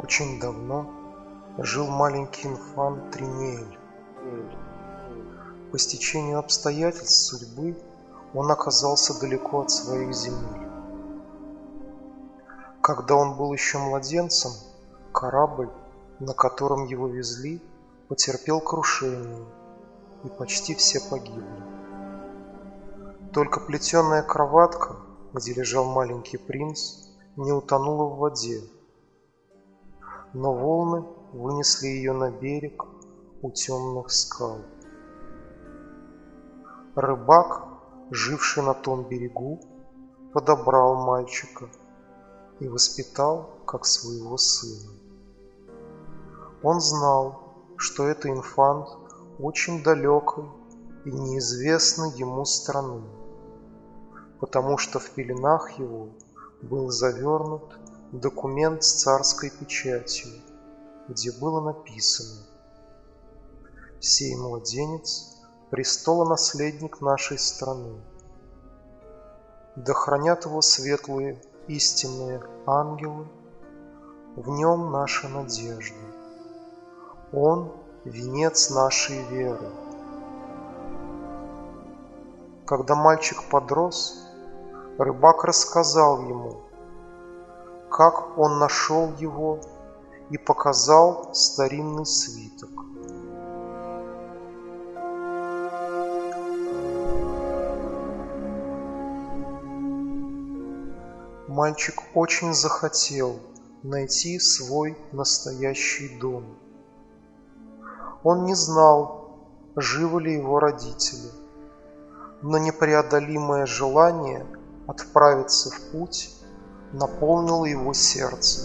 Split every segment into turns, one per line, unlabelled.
Очень давно жил маленький инфант Тринель. По стечению обстоятельств судьбы он оказался далеко от своих земель. Когда он был еще младенцем, корабль, на котором его везли, потерпел крушение, и почти все погибли. Только плетеная кроватка, где лежал маленький принц, не утонула в воде, но волны вынесли ее на берег у темных скал. Рыбак, живший на том берегу, подобрал мальчика и воспитал как своего сына. Он знал, что это инфант очень далекой и неизвестной ему страны, потому что в пеленах его был завернут документ с царской печатью, где было написано: «Сей младенец – престолонаследник нашей страны. Да хранят его светлые истинные ангелы, в нем наша надежда. Он – венец нашей веры». Когда мальчик подрос, рыбак рассказал ему, как он нашел его, и показал старинный свиток. Мальчик очень захотел найти свой настоящий дом. Он не знал, живы ли его родители, но непреодолимое желание отправиться в путь наполнило его сердце.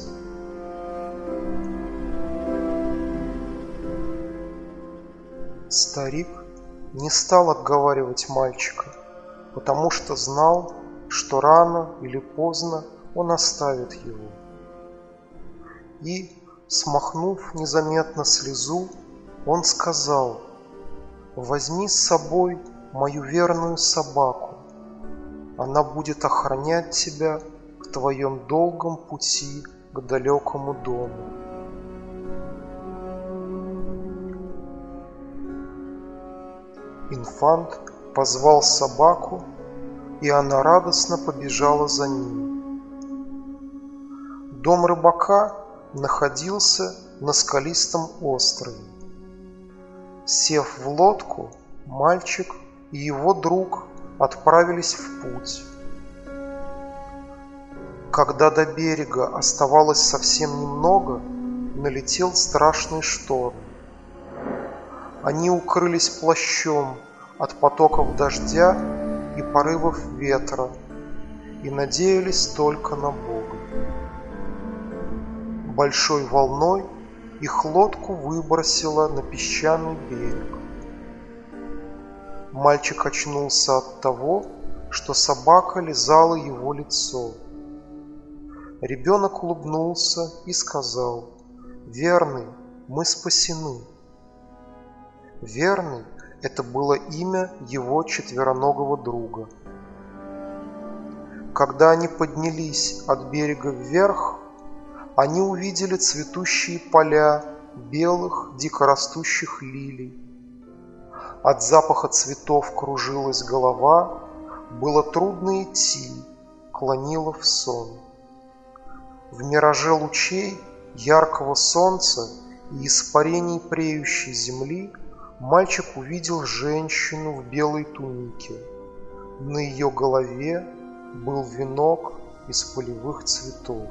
Старик не стал отговаривать мальчика, потому что знал, что рано или поздно он оставит его. И, смахнув незаметно слезу, он сказал: «Возьми с собой мою верную собаку. Она будет охранять тебя в твоем долгом пути к далекому дому». Инфант позвал собаку, и она радостно побежала за ним. Дом рыбака находился на скалистом острове. Сев в лодку, мальчик и его друг отправились в путь. Когда до берега оставалось совсем немного, налетел страшный шторм. Они укрылись плащом от потоков дождя и порывов ветра и надеялись только на Бога. Большой волной их лодку выбросило на песчаный берег. Мальчик очнулся от того, что собака лизала его лицо. Ребенок улыбнулся и сказал: «Верный, мы спасены». Верный – это было имя его четвероногого друга. Когда они поднялись от берега вверх, они увидели цветущие поля белых дикорастущих лилий. От запаха цветов кружилась голова, было трудно идти, клонило в сон. В мираже лучей яркого солнца и испарений преющей земли мальчик увидел женщину в белой тунике. На ее голове был венок из полевых цветов.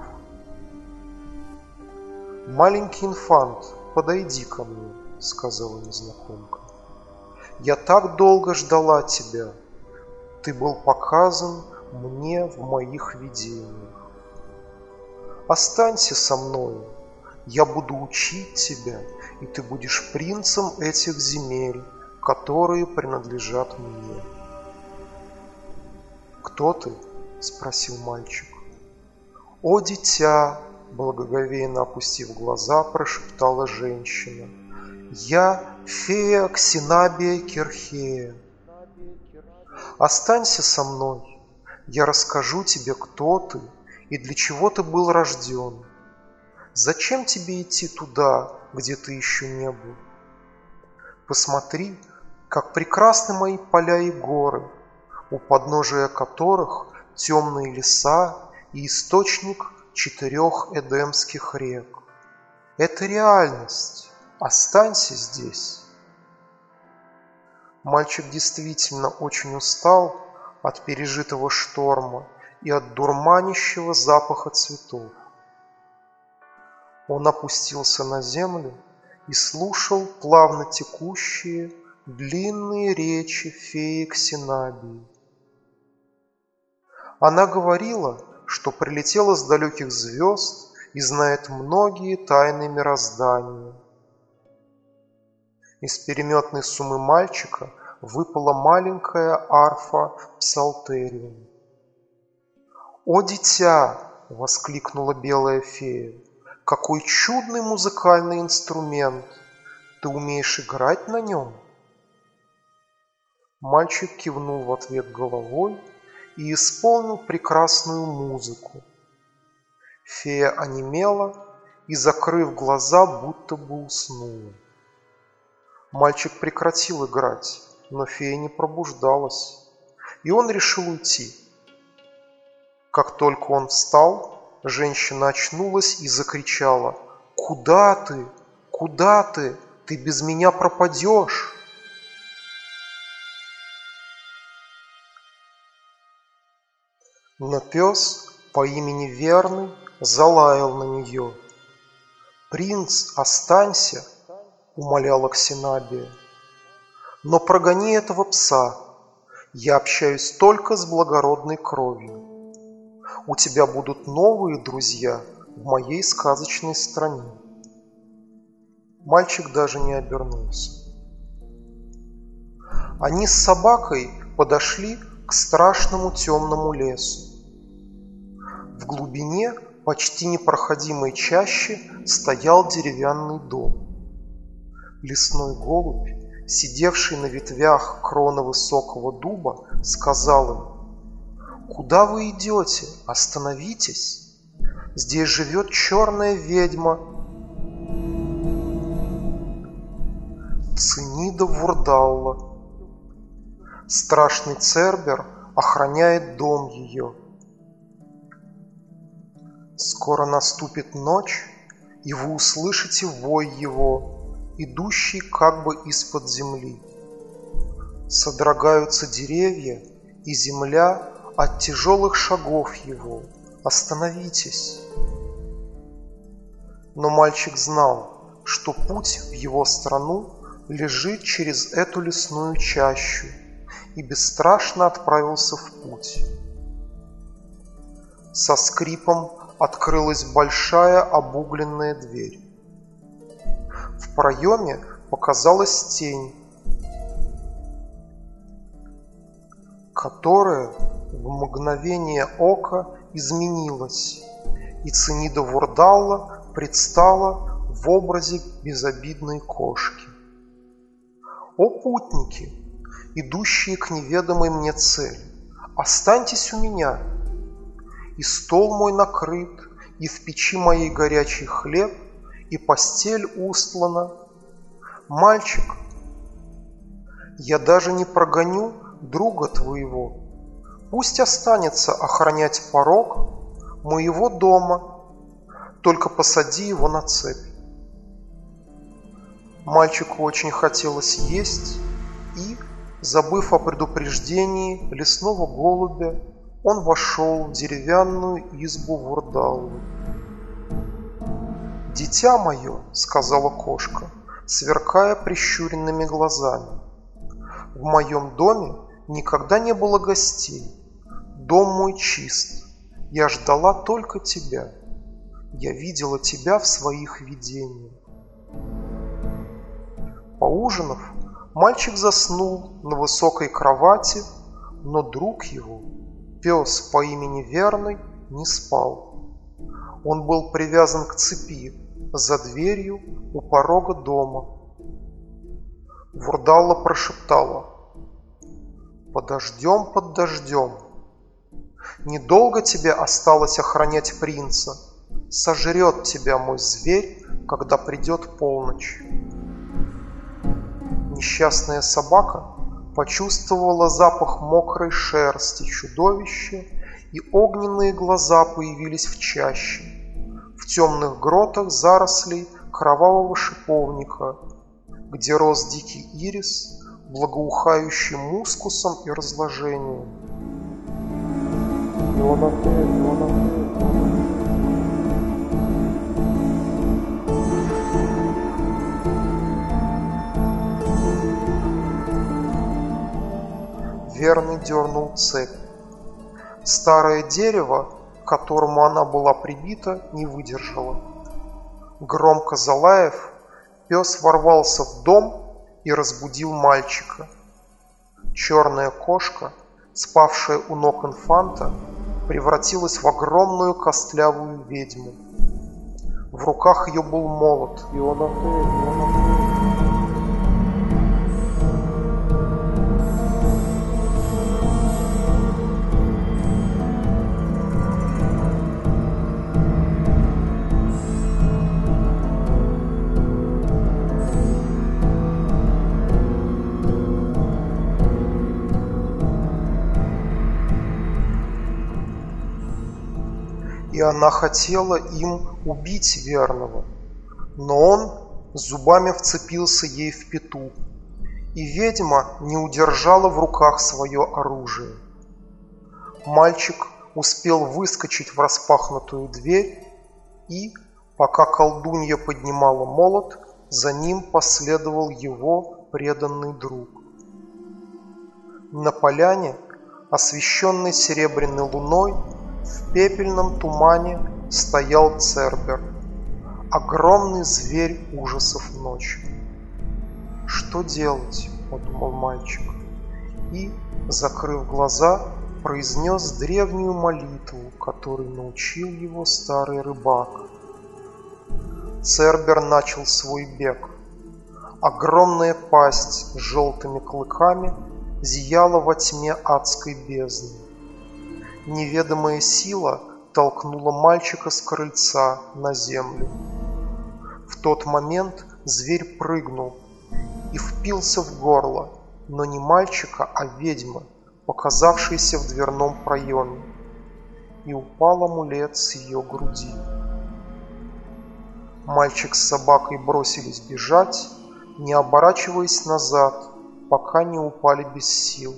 «Маленький инфант, подойди ко мне», — сказала незнакомка. «Я так долго ждала тебя. Ты был показан мне в моих видениях. Останься со мною, я буду учить тебя, и ты будешь принцем этих земель, которые принадлежат мне». «Кто ты?» – спросил мальчик. «О, дитя!» – благоговейно опустив глаза, прошептала женщина. «Я фея Ксенабия Кирхея. Останься со мной, я расскажу тебе, кто ты и для чего ты был рожден. Зачем тебе идти туда, где ты еще не был? Посмотри, как прекрасны мои поля и горы, у подножия которых темные леса и источник 4 эдемских рек. Это реальность. Останься здесь. Мальчик действительно очень устал от пережитого шторма и от дурманящего запаха цветов. Он опустился на землю и слушал плавно текущие длинные речи феи Ксенабии. Она говорила, что прилетела с далеких звезд и знает многие тайны мироздания. Из переметной суммы мальчика выпала маленькая арфа псалтериум. «О, дитя!» — воскликнула белая фея. «Какой чудный музыкальный инструмент! Ты умеешь играть на нем?» Мальчик кивнул в ответ головой и исполнил прекрасную музыку. Фея онемела и, закрыв глаза, будто бы уснула. Мальчик прекратил играть, но фея не пробуждалась, и он решил уйти. Как только он встал, женщина очнулась и закричала: «Куда ты? Куда ты? Ты без меня пропадешь!» Но пес по имени Верный залаял на нее. «Принц, останься!» — умоляла Ксенабия. «Но прогони этого пса. Я общаюсь только с благородной кровью. У тебя будут новые друзья в моей сказочной стране». Мальчик даже не обернулся. Они с собакой подошли к страшному темному лесу. В глубине почти непроходимой чащи стоял деревянный дом. Лесной голубь, сидевший на ветвях кроны высокого дуба, сказал им: «Куда вы идете? Остановитесь! Здесь живет черная ведьма Ценида Вурдалла. Страшный Цербер охраняет дом ее. Скоро наступит ночь, и вы услышите вой его, идущий как бы из-под земли. Содрогаются деревья и земля от тяжелых шагов его. Остановитесь!» Но мальчик знал, что путь в его страну лежит через эту лесную чащу, и бесстрашно отправился в путь. Со скрипом открылась большая обугленная дверь. В проеме показалась тень, которая в мгновение ока изменилась, и Ценида Вурдалла предстала в образе безобидной кошки. «О, путники, идущие к неведомой мне цели, останьтесь у меня. И стол мой накрыт, и в печи моей горячий хлеб, и постель устлана. Мальчик, я даже не прогоню друга твоего. Пусть останется охранять порог моего дома, только посади его на цепь». Мальчику очень хотелось есть, и, забыв о предупреждении лесного голубя, он вошел в деревянную избу Вурдаллы. «Дитя мое», — сказала кошка, сверкая прищуренными глазами, — «в моем доме никогда не было гостей. Дом мой чист. Я ждала только тебя. Я видела тебя в своих видениях». Поужинав, мальчик заснул на высокой кровати, но друг его, пес по имени Верный, не спал. Он был привязан к цепи за дверью у порога дома. Вурдалла прошептала: «Подождем под дождем. Недолго тебе осталось охранять принца. сожрет тебя мой зверь, когда придет полночь». Несчастная собака почувствовала запах мокрой шерсти чудовища, и огненные глаза появились в чаще, в темных гротах зарослей кровавого шиповника, где рос дикий ирис, благоухающий мускусом и разложением. Верный дернул цепь. Старое дерево, к которому она была прибита, не выдержало. Громко залаев, пес ворвался в дом и разбудил мальчика. Черная кошка, спавшая у ног инфанта, превратилась в огромную костлявую ведьму. В руках ее был молот. И она хотела им убить верного, но он зубами вцепился ей в пяту, и ведьма не удержала в руках свое оружие. Мальчик успел выскочить в распахнутую дверь, и, пока колдунья поднимала молот, за ним последовал его преданный друг. На поляне, освещенной серебряной луной, в пепельном тумане стоял Цербер, огромный зверь ужасов ночи. «Что делать?» – подумал мальчик, и, закрыв глаза, произнес древнюю молитву, которой научил его старый рыбак. Цербер начал свой бег. Огромная пасть с желтыми клыками зияла во тьме адской бездны. Неведомая сила толкнула мальчика с крыльца на землю. В тот момент зверь прыгнул и впился в горло, но не мальчика, а ведьмы, показавшейся в дверном проеме, и упал амулет с ее груди. Мальчик с собакой бросились бежать, не оборачиваясь назад, пока не упали без сил.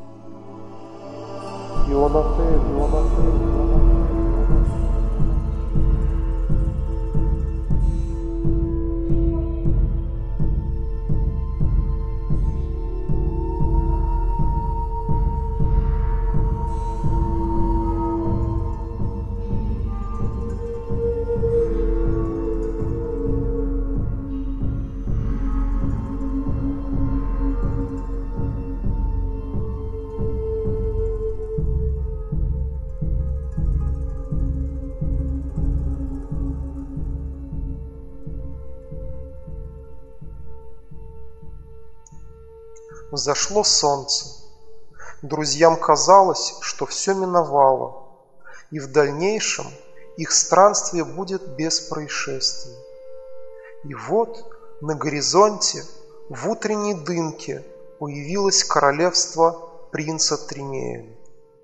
Взошло солнце. Друзьям казалось, что все миновало, и в дальнейшем их странствие будет без происшествий. И вот на горизонте в утренней дымке появилось королевство принца Тринееля.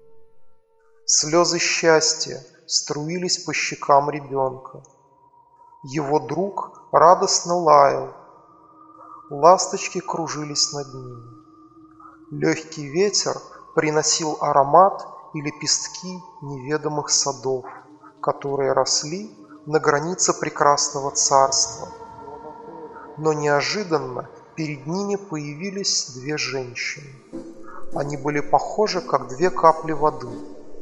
Слезы счастья струились по щекам ребенка. Его друг радостно лаял. Ласточки кружились над ним. Легкий ветер приносил аромат и лепестки неведомых садов, которые росли на границе прекрасного царства. Но неожиданно перед ними появились две женщины. Они были похожи, как две капли воды.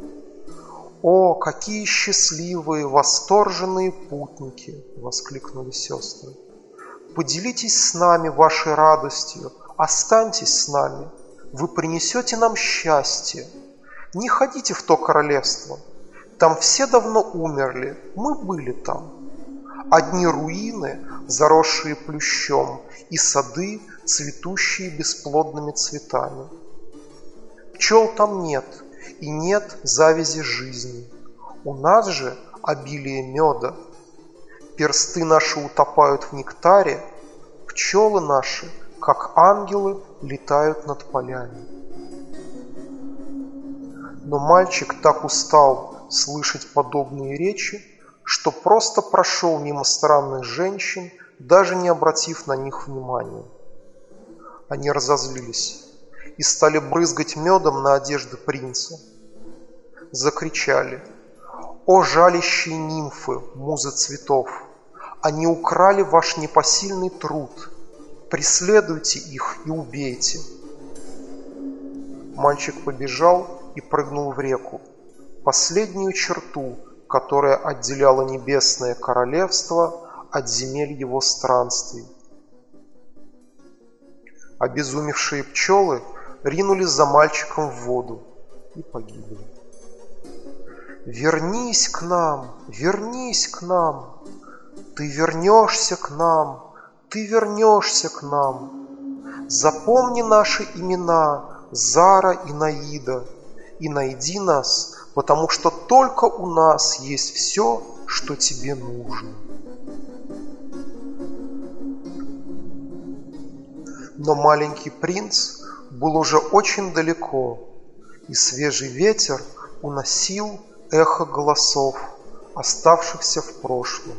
«О, какие счастливые, восторженные путники!» — воскликнули сестры. «Поделитесь с нами вашей радостью, останьтесь с нами. Вы принесете нам счастье. Не ходите в то королевство. Там все давно умерли, мы были там. Одни руины, заросшие плющом, и сады, цветущие бесплодными цветами. Пчел там нет, и нет завязи жизни. У нас же обилие меда. Персты наши утопают в нектаре, пчелы наши, как ангелы, летают над полями. Но мальчик так устал слышать подобные речи, что просто прошел мимо странных женщин, даже не обратив на них внимания. Они разозлились и стали брызгать медом на одежды принца. Закричали: «О, жалящие нимфы, музы цветов! Они украли ваш непосильный труд! Преследуйте их и убейте!» Мальчик побежал и прыгнул в реку, последнюю черту, которая отделяла небесное королевство от земель его странствий. Обезумевшие пчелы ринулись за мальчиком в воду и погибли. «Вернись к нам, вернись к нам! Ты вернешься к нам, ты вернешься к нам! Запомни наши имена, Зара и Наида, и найди нас, потому что только у нас есть все, что тебе нужно». Но маленький принц был уже очень далеко, и свежий ветер уносил эхо голосов, оставшихся в прошлом.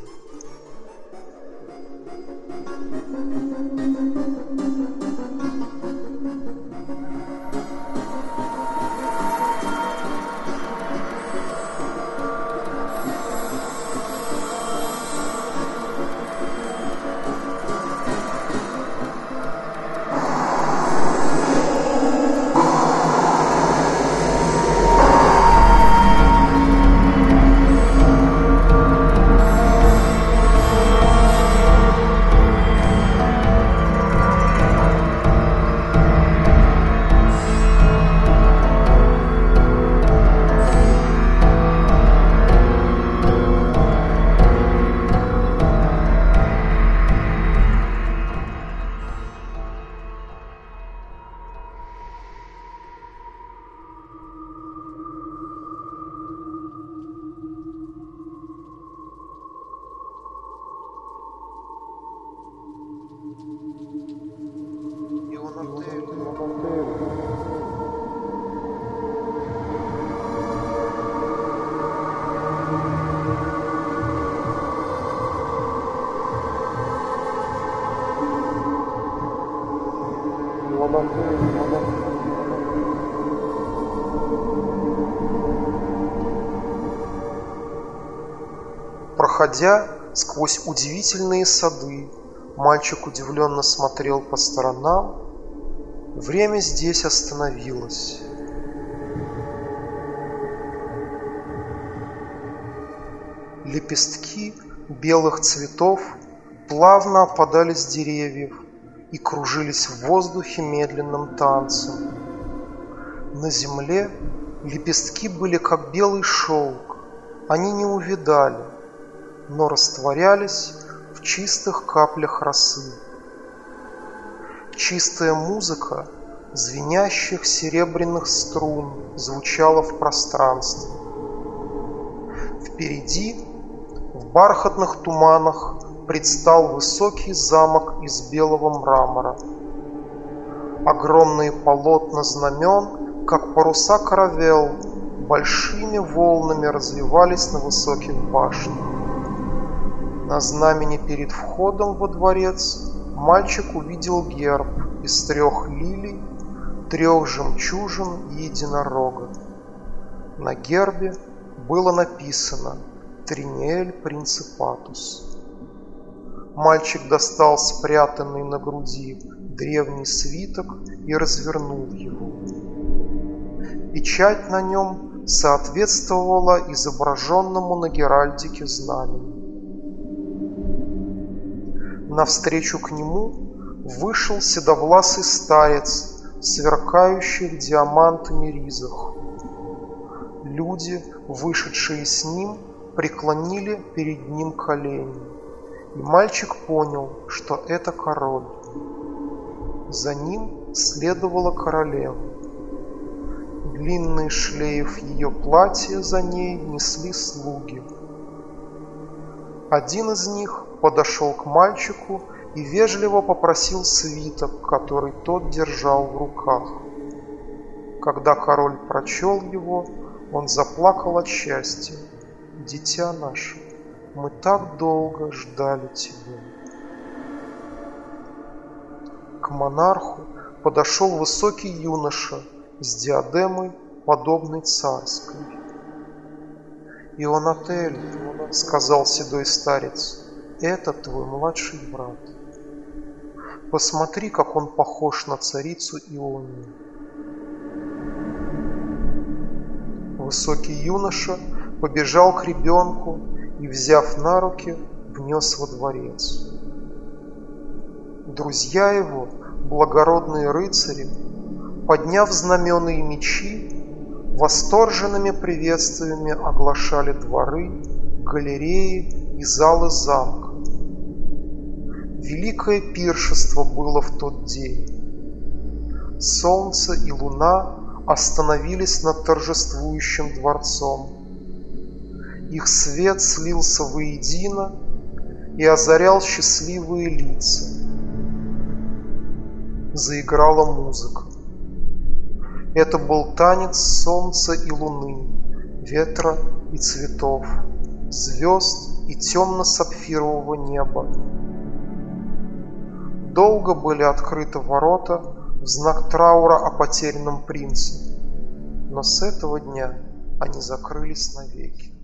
Проходя сквозь удивительные сады, мальчик удивленно смотрел по сторонам. Время здесь остановилось. Лепестки белых цветов плавно опадали с деревьев и кружились в воздухе медленным танцем. На земле лепестки были как белый шелк, они не увядали, но растворялись в чистых каплях росы. Чистая музыка звенящих серебряных струн звучала в пространстве. Впереди, в бархатных туманах, предстал высокий замок из белого мрамора. Огромные полотна знамен, как паруса каравелл, большими волнами развивались на высоких башнях. На знамени перед входом во дворец мальчик увидел герб из 3 лилий, 3 жемчужин и единорога. На гербе было написано «Триниэль Принципатус». Мальчик достал спрятанный на груди древний свиток и развернул его. Печать на нем соответствовала изображенному на геральдике знамени. Навстречу к нему вышел седовласый старец в сверкающих диамантами ризах. Люди, вышедшие с ним, преклонили перед ним колени, и мальчик понял, что это король. За ним следовала королева. длинный шлейф ее платья за ней несли слуги. Один из них подошел к мальчику и вежливо попросил свиток, который тот держал в руках. Когда король прочел его, он заплакал от счастья. «Дитя наше, мы так долго ждали тебя». К монарху подошел высокий юноша с диадемой, подобной царской. «Ионатель», — сказал седой старец, — «это твой младший брат. Посмотри, как он похож на царицу Ионию». Высокий юноша побежал к ребенку и, взяв на руки, внес во дворец. Друзья его, благородные рыцари, подняв знамена и мечи, восторженными приветствиями оглашали дворы, галереи и залы замка. Великое пиршество было в тот день. Солнце и луна остановились над торжествующим дворцом. Их свет слился воедино и озарял счастливые лица. Заиграла музыка. Это был танец солнца и луны, ветра и цветов, звезд и темно-сапфирового неба. Долго были открыты ворота в знак траура о потерянном принце, но с этого дня они закрылись навеки.